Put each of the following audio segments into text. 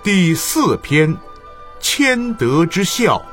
第4篇，谦德之孝。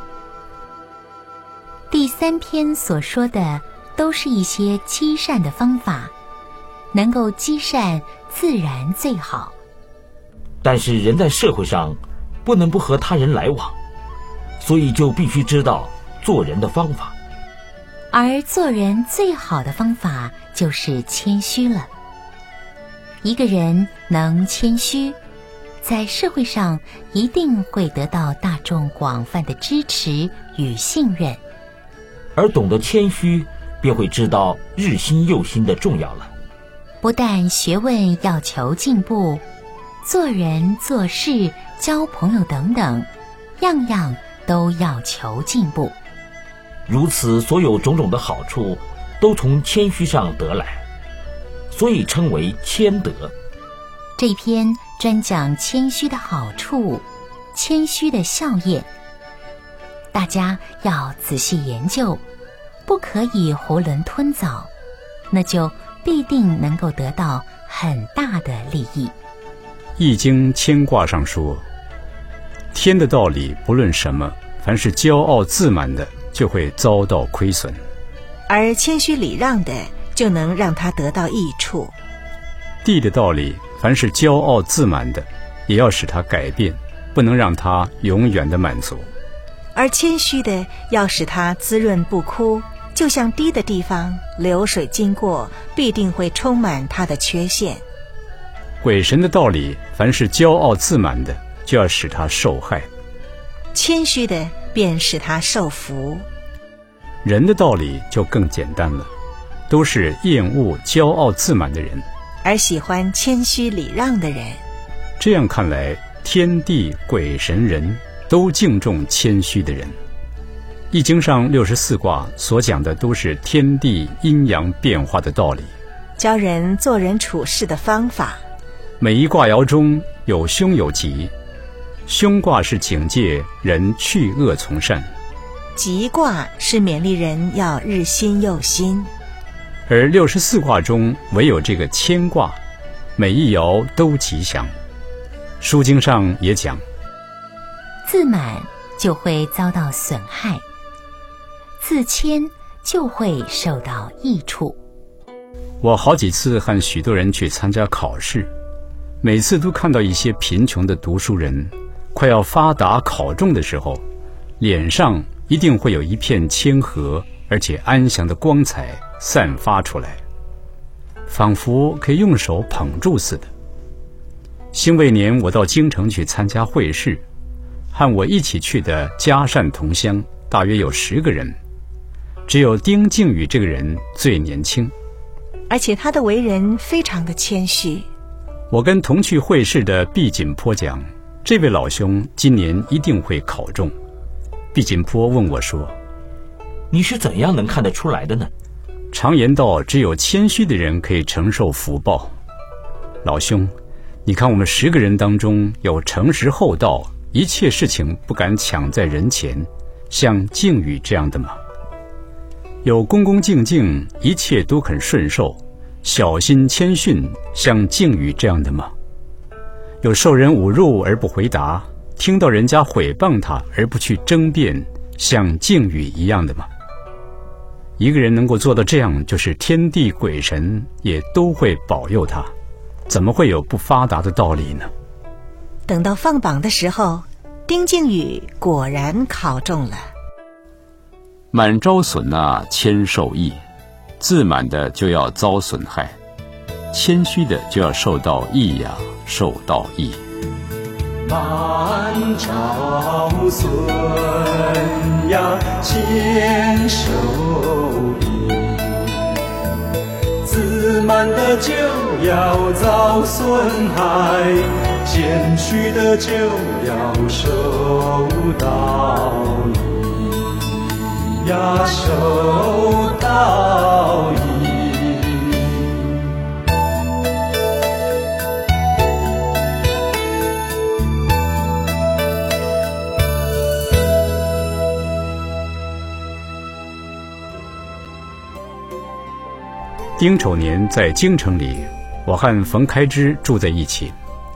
第3篇所说的都是一些积善的方法，能够积善自然最好。 但是人在社会上不能不和他人来往，所以就必须知道做人的方法。 而做人最好的方法就是谦虚了。一个人能谦虚，在社会上一定会得到大众广泛的支持与信任。 而懂得谦虚，便会知道日新又新的重要了。 不但学问要求进步，做人做事交朋友等等，样样都要求进步。 如此所有种种的好处都从谦虚上得来，所以称为谦德。 这一篇专讲谦虚的好处，谦虚的效业，大家要仔细研究，不可以囫囵吞枣，那就必定能够得到很大的利益。 易经谦卦上说，天的道理不论什么，凡是骄傲自满的就会遭到亏损， 而谦虚礼让的就能让他得到益处。 地的道理，凡是骄傲自满的也要使他改变，不能让他永远的满足。 而谦虚的要使他滋润不枯，就像低的地方流水经过，必定会充满它的缺陷。 鬼神的道理，凡是骄傲自满的就要使他受害， 谦虚的便使他受福。 人的道理就更简单了，都是厌恶骄傲自满的人， 而喜欢谦虚礼让的人。 这样看来，天地鬼神人都敬重谦虚的人。易经上64卦所讲的都是天地阴阳变化的道理， 教人做人处事的方法。 每一卦爻中有凶有吉，凶卦是警戒人去恶从善， 吉卦是勉励人要日新又新。 而64卦中唯有这个谦卦，每一爻都吉祥。书经上也讲， 自满就会遭到损害，自谦就会受到益处。 我好几次和许多人去参加考试，每次都看到一些贫穷的读书人快要发达考中的时候，脸上一定会有一片谦和而且安详的光彩散发出来，仿佛可以用手捧住似的。辛未年我到京城去参加会试，和我一起去的嘉善同乡大约有10个人，只有丁敬宇这个人最年轻， 而且他的为人非常的谦虚。 我跟同去会试的毕锦坡讲，这位老兄今年一定会考中。毕锦坡问我说， 你是怎样能看得出来的呢？ 常言道，只有谦虚的人可以承受福报。老兄，你看我们10个人当中有诚实厚道，一切事情不敢抢在人前，像敬宇这样的吗？有恭恭敬敬，一切都很顺受，小心谦逊，像敬宇这样的吗？有受人侮辱而不回答，听到人家毁谤他而不去争辩，像敬宇一样的吗？一个人能够做到这样，就是天地鬼神也都会保佑他，怎么会有不发达的道理呢？ 等到放榜的时候，丁敬宇果然考中了。 满招损啊，谦受益，自满的就要遭损害，谦虚的就要受到益呀，受到益。 满招损呀，谦受益，自满的就要遭损害，谦虚的就要受到益呀，受到益。 丁丑年在京城里，我和冯开之住在一起。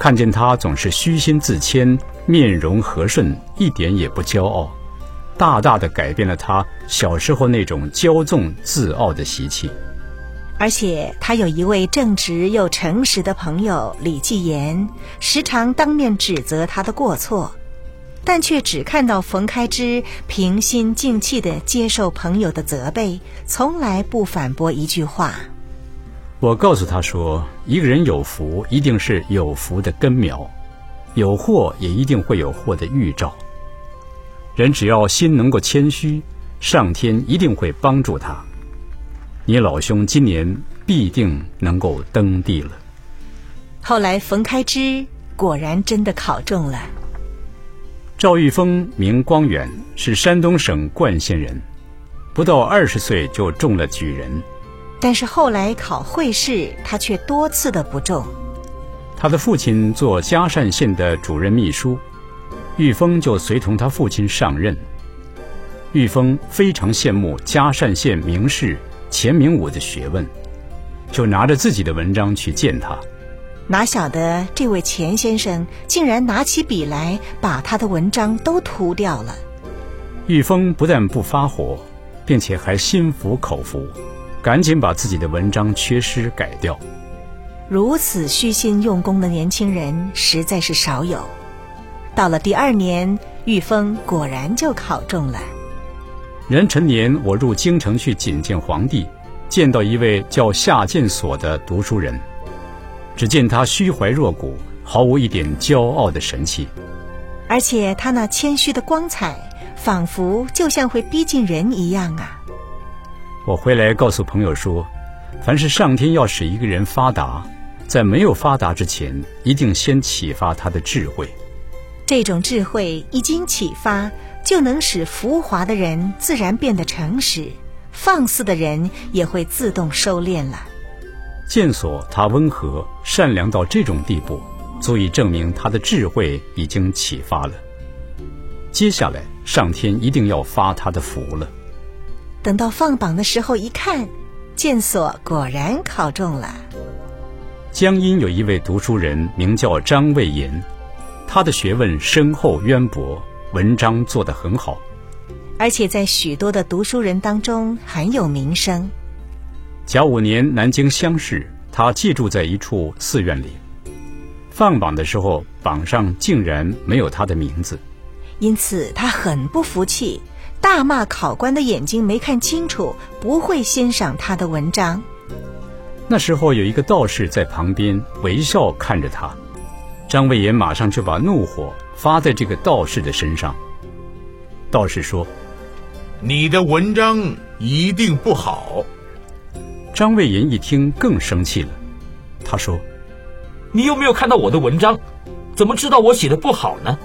看见他总是虚心自谦，面容和顺，一点也不骄傲，大大的改变了他小时候那种骄纵自傲的习气。 而且他有一位正直又诚实的朋友李继言，时常当面指责他的过错，但却只看到冯开之平心静气地接受朋友的责备，从来不反驳一句话。 我告诉他说，一个人有福一定是有福的根苗，有祸也一定会有祸的预兆。人只要心能够谦虚，上天一定会帮助他。你老兄今年必定能够登第了。 后来冯开之果然真的考中了。 赵玉峰名光远，是山东省冠县人，不到20岁就中了举人。 但是后来考会试，他却多次的不中。 他的父亲做嘉善县的主任秘书，玉峰就随同他父亲上任。玉峰非常羡慕嘉善县名士钱明武的学问，就拿着自己的文章去见他。 哪晓得这位钱先生竟然拿起笔来，把他的文章都涂掉了。 玉峰不但不发火，并且还心服口服，赶紧把自己的文章缺失改掉。 如此虚心用功的年轻人实在是少有。到了第2年，玉峰果然就考中了。 壬辰年，我入京城去觐见皇帝，见到一位叫夏建所的读书人，只见他虚怀若谷，毫无一点骄傲的神气， 而且他那谦虚的光彩，仿佛就像会逼近人一样啊。 我回来告诉朋友说，凡是上天要使一个人发达，在没有发达之前，一定先启发他的智慧。 这种智慧一经启发，就能使浮华的人自然变得诚实，放肆的人也会自动收敛了。 建所他温和善良到这种地步，足以证明他的智慧已经启发了。接下来上天一定要发他的福了。 等到放榜的时候一看，建所果然考中了。 江阴有一位读书人名叫张魏言，他的学问深厚渊博，文章做得很好， 而且在许多的读书人当中很有名声。 甲午年南京乡试，他寄住在一处寺院里。放榜的时候，榜上竟然没有他的名字， 因此他很不服气，大骂考官的眼睛没看清楚，不会欣赏他的文章。 那时候有一个道士在旁边微笑看着他，张魏言马上就把怒火发在这个道士的身上。道士说：“ 你的文章一定不好。” 张魏言一听更生气了，他说：“ 你有没有看到我的文章？怎么知道我写的不好呢？”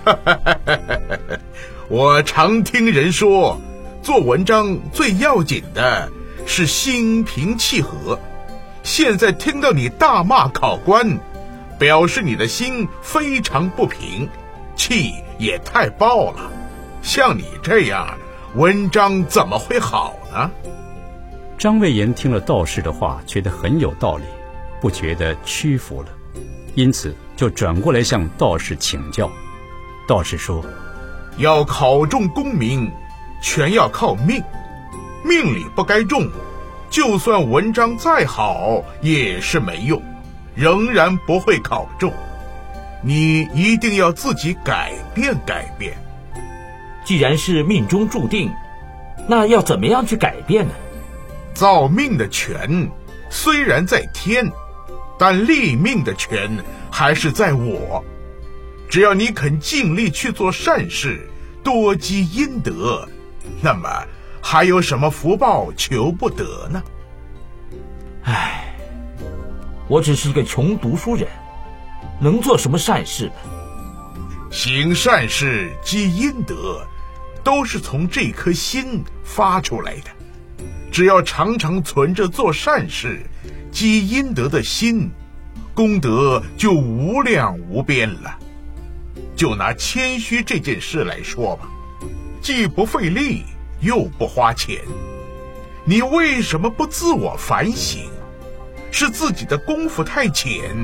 我常听人说，做文章最要紧的是心平气和。现在听到你大骂考官，表示你的心非常不平，气也太爆了。像你这样，文章怎么会好呢？ 张魏言听了道士的话，觉得很有道理，不觉得屈服了，因此就转过来向道士请教。道士说：“ 要考中功名，全要靠命，命里不该中，就算文章再好也是没用，仍然不会考中。你一定要自己改变改变。” 既然是命中注定，那要怎么样去改变呢？ 造命的权虽然在天，但立命的权还是在我。只要你肯尽力去做善事，多积阴德，那么还有什么福报求不得呢？ 唉，我只是一个穷读书人，能做什么善事呢？ 行善事积阴德，都是从这颗心发出来的。只要常常存着做善事积阴德的心，功德就无量无边了。就拿谦虚这件事来说吧，既不费力又不花钱，你为什么不自我反省？是自己的功夫太浅，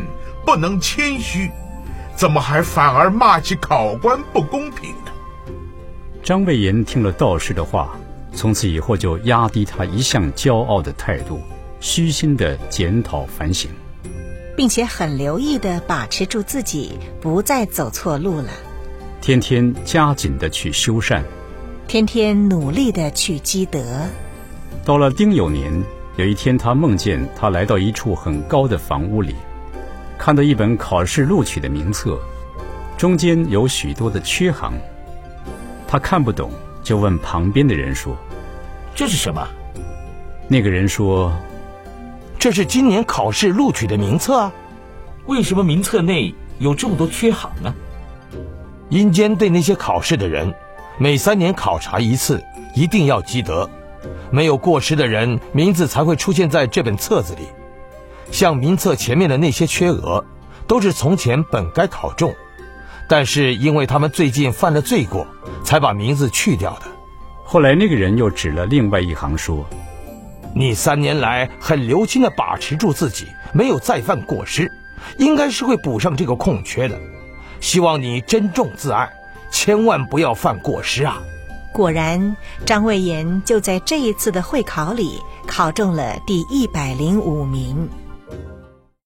不能谦虚，怎么还反而骂起考官不公平呢？ 张魏延听了道士的话，从此以后就压低他一向骄傲的态度，虚心地检讨反省， 并且很留意地把持住自己，不再走错路了。 天天加紧地去修善， 天天努力地去积德。 到了丁酉年，有一天他梦见他来到一处很高的房屋里，看到一本考试录取的名册，中间有许多的缺行，他看不懂，就问旁边的人说：“ 这是什么？” 那个人说：“ 这是今年考试录取的名册啊。” 为什么名册内有这么多缺行呢？ 阴间对那些考试的人，每3年考察一次，一定要积德，没有过失的人，名字才会出现在这本册子里。像名册前面的那些缺额，都是从前本该考中，但是因为他们最近犯了罪过，才把名字去掉的。 后来那个人又指了另外一行说：“ 你3年来很留心地把持住自己，没有再犯过失，应该是会补上这个空缺的。希望你珍重自爱，千万不要犯过失啊。” 果然，张魏延就在这一次的会考里考中了第105名。